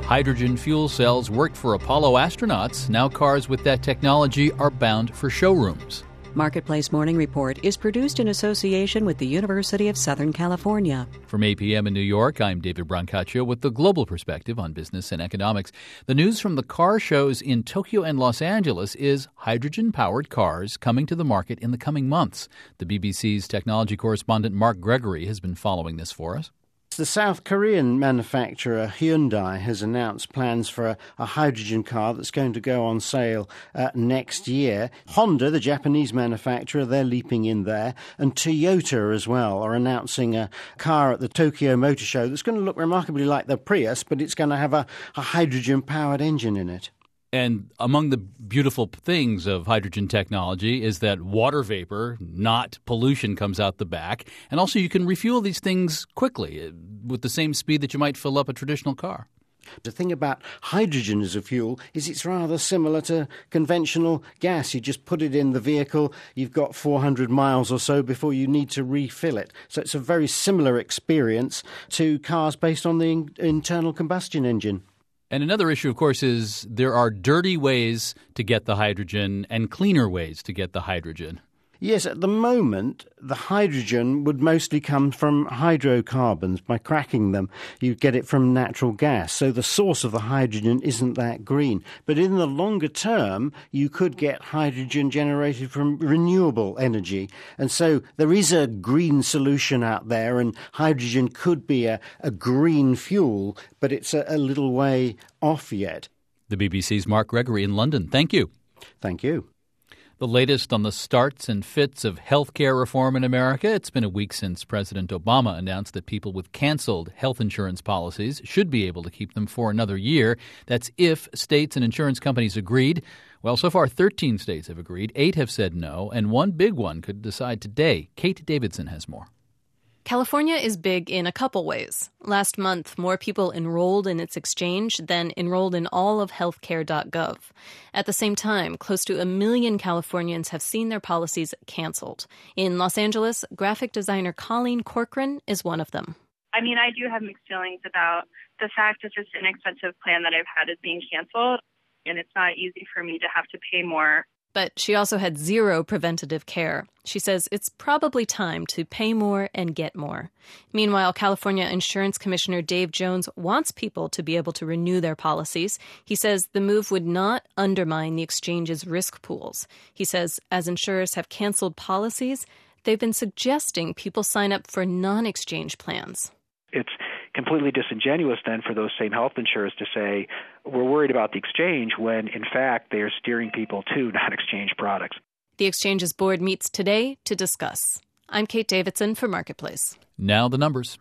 Hydrogen fuel cells worked for Apollo astronauts. Now cars with that technology are bound for showrooms. Marketplace Morning Report is produced in association with the University of Southern California. From APM in New York, I'm David Brancaccio with the global perspective on business and economics. The news from the car shows in Tokyo and Los Angeles is hydrogen-powered cars coming to the market in the coming months. The BBC's technology correspondent Mark Gregory has been following this for us. The South Korean manufacturer Hyundai has announced plans for a hydrogen car that's going to go on sale next year. Honda, the Japanese manufacturer, they're leaping in there. And Toyota as well are announcing a car at the Tokyo Motor Show that's going to look remarkably like the Prius, but it's going to have a hydrogen-powered engine in it. And among the beautiful things of hydrogen technology is that water vapor, not pollution, comes out the back. And also you can refuel these things quickly with the same speed that you might fill up a traditional car. The thing about hydrogen as a fuel is it's rather similar to conventional gas. You just put it in the vehicle, you've got 400 miles or so before you need to refill it. So it's a very similar experience to cars based on the internal combustion engine. And another issue, of course, is there are dirty ways to get the hydrogen and cleaner ways to get the hydrogen. Yes, at the moment, the hydrogen would mostly come from hydrocarbons. By cracking them, you get it from natural gas. So the source of the hydrogen isn't that green. But in the longer term, you could get hydrogen generated from renewable energy. And so there is a green solution out there, and hydrogen could be a green fuel, but it's a little way off yet. The BBC's Mark Gregory in London. Thank you. Thank you. The latest on the starts and fits of health care reform in America. It's been a week since President Obama announced that people with canceled health insurance policies should be able to keep them for another year. That's if states and insurance companies agreed. Well, so far 13 states have agreed, 8 have said no, and one big one could decide today. Kate Davidson has more. California is big in a couple ways. Last month, more people enrolled in its exchange than enrolled in all of healthcare.gov. At the same time, close to 1 million Californians have seen their policies canceled. In Los Angeles, graphic designer Colleen Corcoran is one of them. I mean, I do have mixed feelings about the fact that this inexpensive plan that I've had is being canceled, and it's not easy for me to have to pay more. But she also had zero preventative care. She says it's probably time to pay more and get more. Meanwhile, California Insurance Commissioner Dave Jones wants people to be able to renew their policies. He says the move would not undermine the exchange's risk pools. He says as insurers have canceled policies, they've been suggesting people sign up for non-exchange plans. It's completely disingenuous then for those same health insurers to say, we're worried about the exchange when, in fact, they are steering people to non-exchange products. The exchange's board meets today to discuss. I'm Kate Davidson for Marketplace. Now the numbers.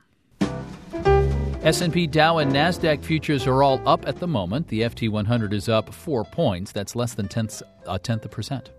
S&P, Dow, and NASDAQ futures are all up at the moment. The FT 100 is up 4 points. That's less than a tenth of a percent.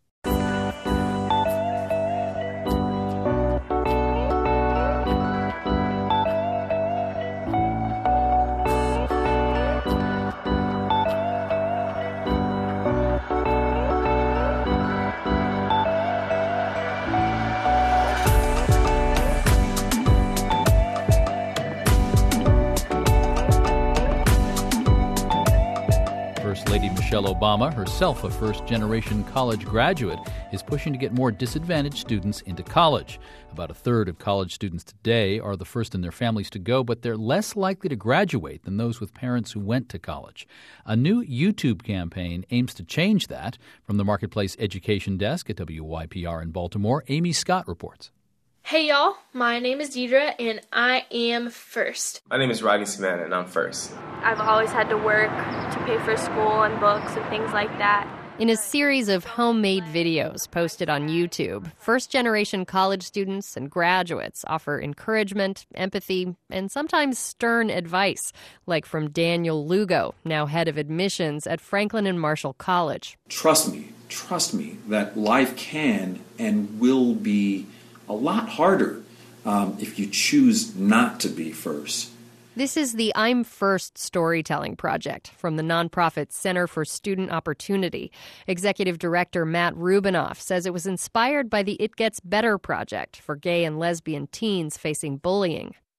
First Lady Michelle Obama, herself a first-generation college graduate, is pushing to get more disadvantaged students into college. About a third of college students today are the first in their families to go, but they're less likely to graduate than those with parents who went to college. A new YouTube campaign aims to change that. From the Marketplace Education Desk at WYPR in Baltimore, Amy Scott reports. Hey y'all, my name is Deidre and I am first. My name is Rodney Savannah and I'm first. I've always had to work to pay for school and books and things like that. In a series of homemade videos posted on YouTube, first-generation college students and graduates offer encouragement, empathy, and sometimes stern advice, like from Daniel Lugo, now head of admissions at Franklin and Marshall College. Trust me that life can and will be a lot harder if you choose not to be first. This is the I'm First storytelling project from the nonprofit Center for Student Opportunity. Executive Director Matt Rubinoff says it was inspired by the It Gets Better project for gay and lesbian teens facing bullying.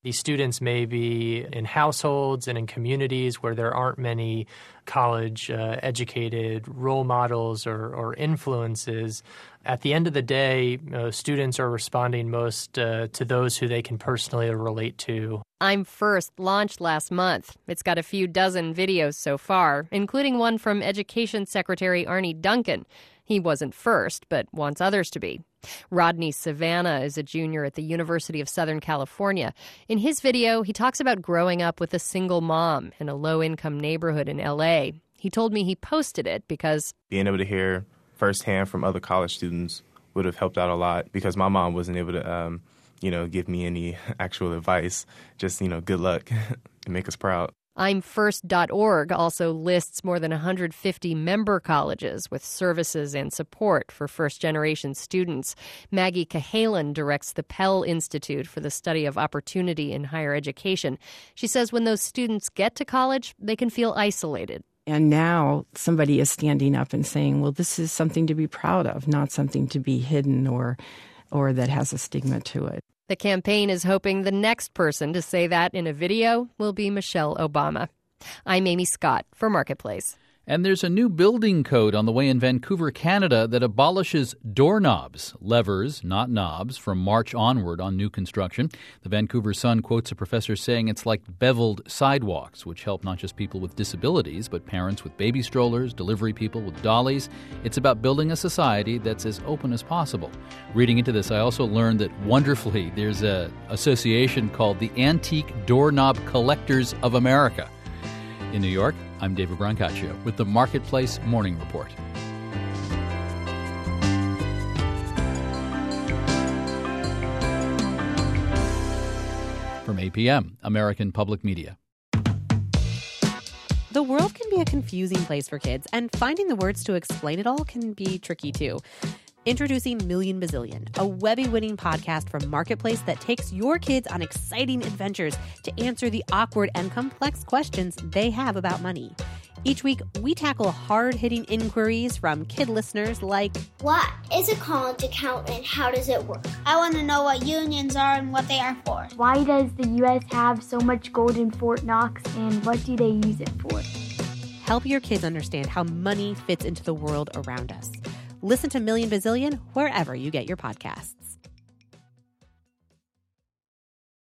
These students may be in households and in communities where there aren't many college-educated role models or influences. At the end of the day, students are responding most to those who they can personally relate to. I'm First launched last month. It's got a few dozen videos so far, including one from Education Secretary Arne Duncan. He wasn't first, but wants others to be. Rodney Savannah is a junior at the University of Southern California. In his video, he talks about growing up with a single mom in a low-income neighborhood in L.A. He told me he posted it because being able to hear firsthand from other college students would have helped out a lot, because my mom wasn't able to, give me any actual advice. Just, good luck and make us proud. I'mFirst.org also lists more than 150 member colleges with services and support for first-generation students. Maggie Cahalan directs the Pell Institute for the Study of Opportunity in Higher Education. She says when those students get to college, they can feel isolated. And now somebody is standing up and saying, well, this is something to be proud of, not something to be hidden or that has a stigma to it. The campaign is hoping the next person to say that in a video will be Michelle Obama. I'm Amy Scott for Marketplace. And there's a new building code on the way in Vancouver, Canada, that abolishes doorknobs, levers, not knobs, from March onward on new construction. The Vancouver Sun quotes a professor saying it's like beveled sidewalks, which help not just people with disabilities, but parents with baby strollers, delivery people with dollies. It's about building a society that's as open as possible. Reading into this, I also learned that, wonderfully, there's an association called the Antique Doorknob Collectors of America. In New York, I'm David Brancaccio with the Marketplace Morning Report. From APM, American Public Media. The world can be a confusing place for kids, and finding the words to explain it all can be tricky too. Introducing Million Bazillion, a Webby-winning podcast from Marketplace that takes your kids on exciting adventures to answer the awkward and complex questions they have about money. Each week, we tackle hard-hitting inquiries from kid listeners like, what is a college account and how does it work? I want to know what unions are and what they are for. Why does the U.S. have so much gold in Fort Knox, and what do they use it for? Help your kids understand how money fits into the world around us. Listen to Million Bazillion wherever you get your podcasts.